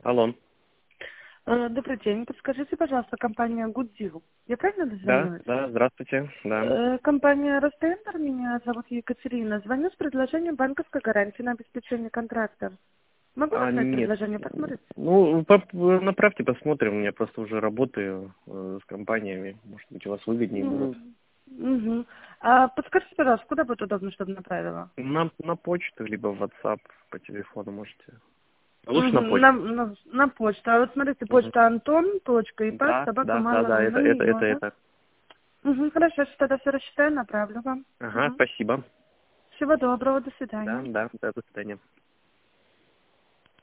Алло. Добрый день. Подскажите, пожалуйста, компания Good Deal. Я правильно Да, дозвонилась? да, здравствуйте. Да. Компания Ростендер, меня зовут Екатерина. Звоню с предложением банковской гарантии на обеспечение контракта. Могу назвать Нет. предложение, посмотреть? Ну, направьте, посмотрим. Я просто уже работаю с компаниями. Может быть, у вас выгоднее будет. Угу. А подскажите, пожалуйста, куда будет удобно, чтобы направила? На почту, либо в WhatsApp по телефону можете. Лучше Угу. на почту. На почту. А вот смотрите, Мгм. почта Антон, точка, и пас, Да, собака, да, да, мало, да, на нее, да? это. Угу, хорошо, сейчас тогда все рассчитаю, направлю вам. Ага, Угу. спасибо. Всего доброго, до Да, свидания. да, да, до свидания.